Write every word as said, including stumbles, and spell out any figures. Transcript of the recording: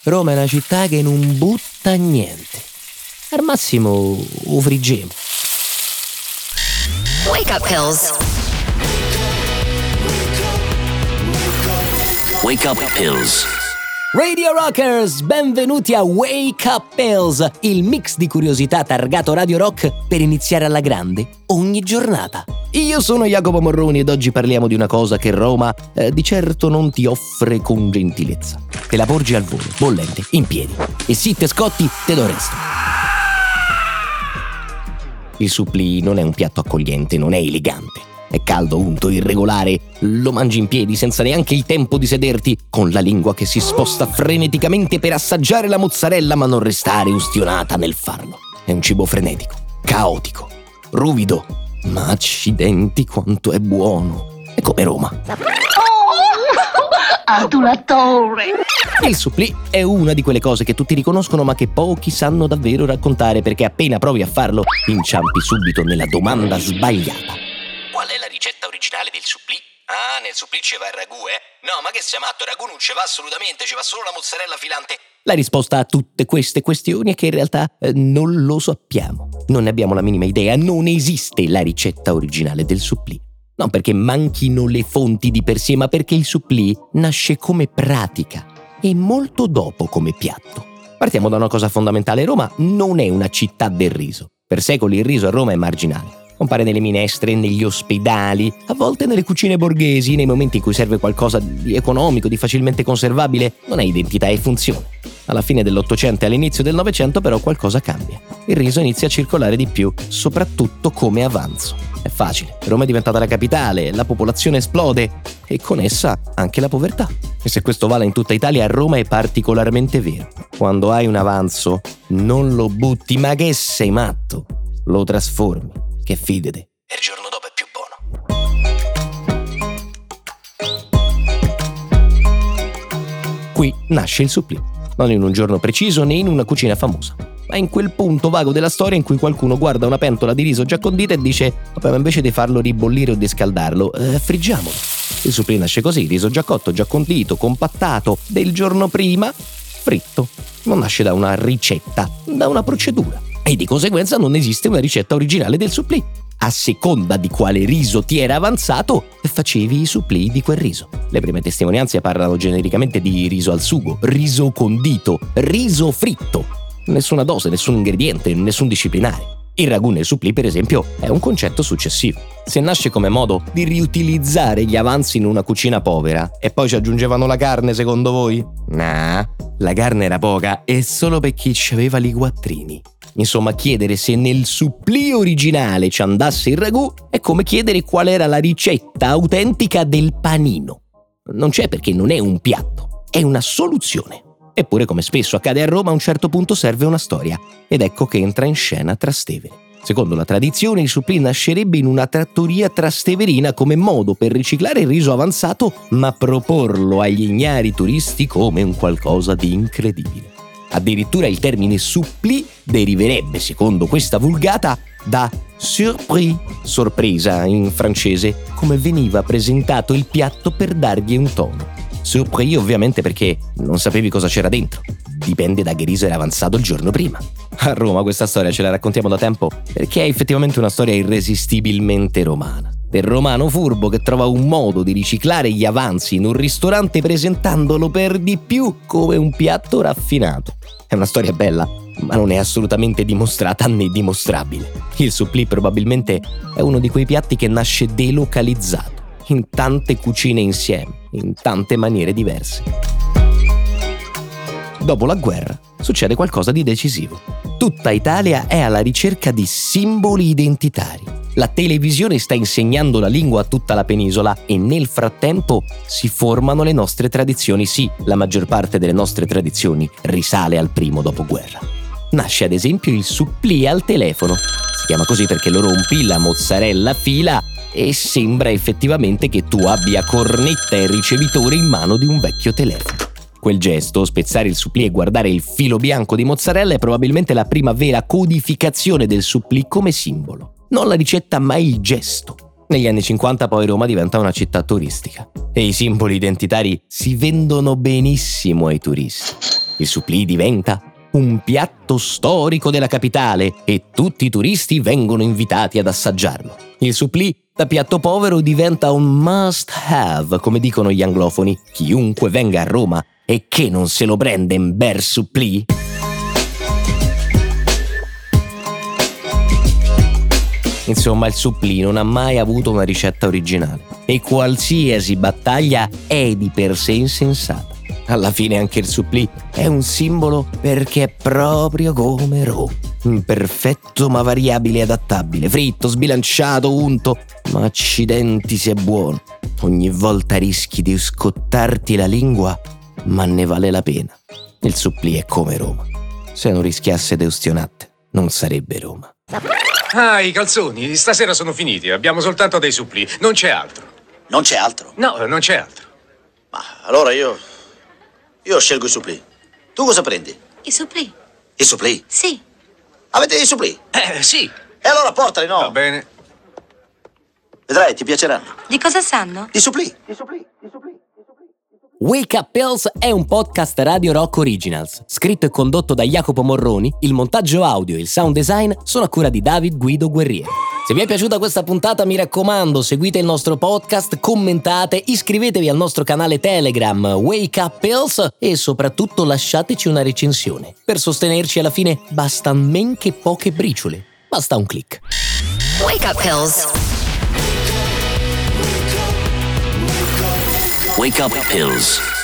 Roma è una città che non butta niente. Al massimo o friggemo. Wake up pills. Wake up pills. Radio Rockers, benvenuti a Wake Up Pills, il mix di curiosità targato Radio Rock per iniziare alla grande ogni giornata. Io sono Jacopo Morroni ed oggi parliamo di una cosa che Roma eh, di certo non ti offre con gentilezza. Te la porgi al volo, bollente, in piedi. E sì, te scotti, te do resto. Il supplì non è un piatto accogliente, non è elegante. È caldo, unto, irregolare, lo mangi in piedi senza neanche il tempo di sederti, con la lingua che si sposta freneticamente per assaggiare la mozzarella ma non restare ustionata nel farlo. È un cibo frenetico, caotico, ruvido, ma accidenti quanto è buono. È come Roma. Adulatore. Il supplì è una di quelle cose che tutti riconoscono ma che pochi sanno davvero raccontare, perché appena provi a farlo inciampi subito nella domanda sbagliata. Qual è la ricetta originale del supplì? Ah, nel supplì ci va il ragù, eh? No, ma che sei matto? Il ragù non ci va assolutamente, ci va solo la mozzarella filante. La risposta a tutte queste questioni è che in realtà eh, non lo sappiamo. Non ne abbiamo la minima idea, non esiste la ricetta originale del supplì. Non perché manchino le fonti di per sé, ma perché il supplì nasce come pratica e molto dopo come piatto. Partiamo da una cosa fondamentale: Roma non è una città del riso. Per secoli il riso a Roma è marginale. Compare nelle minestre, negli ospedali, a volte nelle cucine borghesi, nei momenti in cui serve qualcosa di economico, di facilmente conservabile, non ha identità e funzione. Alla fine dell'Ottocento e all'inizio del Novecento però qualcosa cambia. Il riso inizia a circolare di più, soprattutto come avanzo. È facile, Roma è diventata la capitale, la popolazione esplode e con essa anche la povertà. E se questo vale in tutta Italia, a Roma è particolarmente vero. Quando hai un avanzo, non lo butti, ma che sei matto? Lo trasformi. Che fidete. E il giorno dopo è più buono. Qui nasce il supplì, non in un giorno preciso né in una cucina famosa, ma in quel punto vago della storia in cui qualcuno guarda una pentola di riso già condita e dice: vabbè, ma invece di farlo ribollire o di scaldarlo, eh, friggiamolo. Il supplì nasce così, riso già cotto, già condito, compattato del giorno prima, fritto. Non nasce da una ricetta, da una procedura. E di conseguenza non esiste una ricetta originale del supplì. A seconda di quale riso ti era avanzato, facevi i supplì di quel riso. Le prime testimonianze parlano genericamente di riso al sugo, riso condito, riso fritto. Nessuna dose, nessun ingrediente, nessun disciplinare. Il ragù nel supplì, per esempio, è un concetto successivo. Se nasce come modo di riutilizzare gli avanzi in una cucina povera e poi ci aggiungevano la carne, secondo voi? Nah, la carne era poca e solo per chi ci aveva i quattrini. Insomma, chiedere se nel supplì originale ci andasse il ragù è come chiedere qual era la ricetta autentica del panino. Non c'è, perché non è un piatto, è una soluzione. Eppure, come spesso accade a Roma, a un certo punto serve una storia, ed ecco che entra in scena Trastevere. Secondo la tradizione, il supplì nascerebbe in una trattoria trasteverina come modo per riciclare il riso avanzato, ma proporlo agli ignari turisti come un qualcosa di incredibile. Addirittura il termine supplì deriverebbe, secondo questa vulgata, da surprise, sorpresa in francese, come veniva presentato il piatto per dargli un tono. Surprise ovviamente perché non sapevi cosa c'era dentro. Dipende da che riso era avanzato il giorno prima. A Roma questa storia ce la raccontiamo da tempo perché è effettivamente una storia irresistibilmente romana. Del romano furbo che trova un modo di riciclare gli avanzi in un ristorante presentandolo per di più come un piatto raffinato. È una storia bella, ma non è assolutamente dimostrata né dimostrabile. Il supplì probabilmente è uno di quei piatti che nasce delocalizzato, in tante cucine insieme, in tante maniere diverse. Dopo la guerra succede qualcosa di decisivo. Tutta Italia è alla ricerca di simboli identitari. La televisione sta insegnando la lingua a tutta la penisola e nel frattempo si formano le nostre tradizioni. Sì, la maggior parte delle nostre tradizioni risale al primo dopoguerra. Nasce ad esempio il supplì al telefono. Si chiama così perché lo rompi, la mozzarella fila e sembra effettivamente che tu abbia cornetta e ricevitore in mano di un vecchio telefono. Quel gesto, spezzare il supplì e guardare il filo bianco di mozzarella, è probabilmente la prima vera codificazione del supplì come simbolo. Non la ricetta, ma il gesto. Negli anni cinquanta poi Roma diventa una città turistica e i simboli identitari si vendono benissimo ai turisti. Il supplì diventa un piatto storico della capitale e tutti i turisti vengono invitati ad assaggiarlo. Il supplì da piatto povero diventa un must have, come dicono gli anglofoni. Chiunque venga a Roma e che non se lo prende un bel supplì. Insomma, il supplì non ha mai avuto una ricetta originale e qualsiasi battaglia è di per sé insensata. Alla fine anche il supplì è un simbolo perché è proprio come Roma. Perfetto ma variabile e adattabile, fritto, sbilanciato, unto, ma accidenti se è buono. Ogni volta rischi di scottarti la lingua, ma ne vale la pena. Il supplì è come Roma. Se non rischiasse de ustionatte, non sarebbe Roma. Ah, i calzoni, stasera sono finiti, abbiamo soltanto dei supplì, non c'è altro. Non c'è altro? No, non c'è altro. Ma allora io... Io scelgo i supplì. Tu cosa prendi? I supplì? I supplì? Sì. Avete i supplì? Eh, sì. E allora portali, no? Va bene. Vedrai, ti piaceranno. Di cosa sanno? I supplì. Wake Up Pills è un podcast Radio Rock Originals, scritto e condotto da Jacopo Morroni, il montaggio audio e il sound design sono a cura di David Guido Guerrieri. Se vi è piaciuta questa puntata, mi raccomando, seguite il nostro podcast, commentate, iscrivetevi al nostro canale Telegram Wake Up Pills e soprattutto lasciateci una recensione. Per sostenerci alla fine basta men che poche briciole, basta un click. Wake Up Pills. Wake Up Pills.